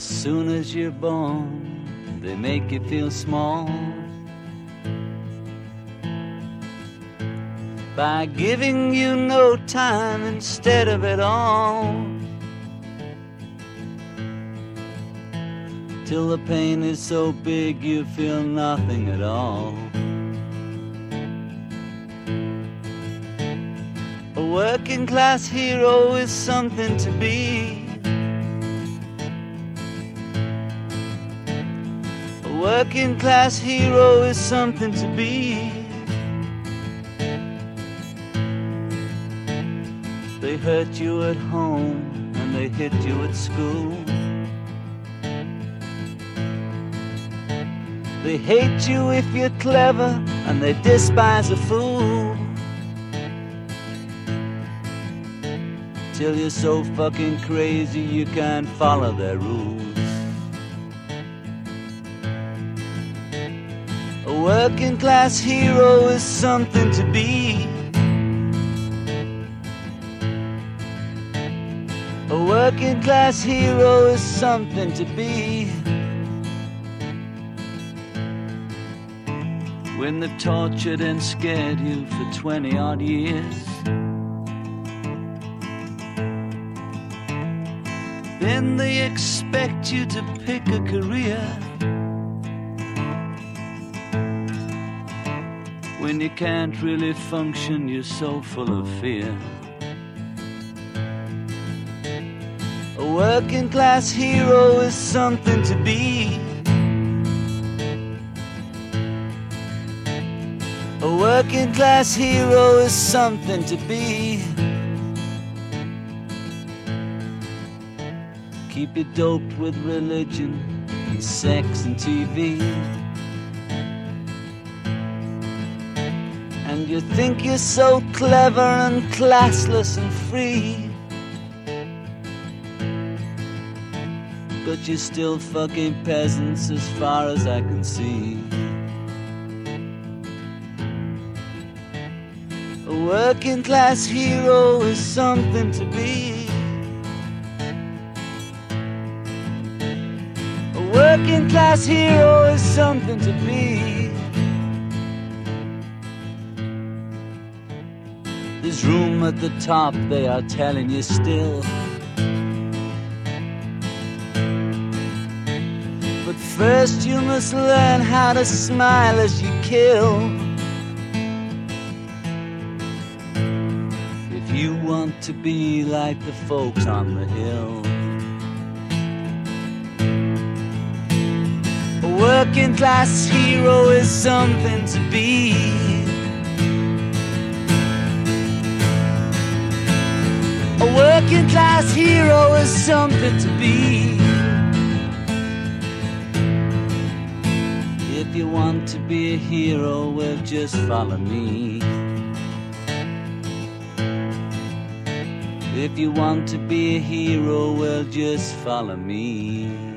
soon as you're born, they make you feel small by giving you no time instead of it all, till the pain is so big you feel nothing at all. A working class hero is something to be. A working class hero is something to be. They hurt you at home and they hit you at school. They hate you if you're clever and they despise a fool, till you're so fucking crazy you can't follow their rules. A working class hero is something to be. A working class hero is something to be. When they've tortured and scared you for 20 odd years, then they expect you to pick a career. When you can't really function, you're so full of fear. A working class hero is something to be. A working class hero is something to be. Keep you doped with religion and sex and TV, and you think you're so clever and classless and free, but you're still fucking peasants as far as I can see. A working class hero is something to be. A working class hero is something to be. There's room at the top, they are telling you still, but first you must learn how to smile as you kill. If you want to be like the folks on the hill. A working class hero is something to be. A working class hero is something to be. If you want to be a hero, well, just follow me. If you want to be a hero, well, just follow me.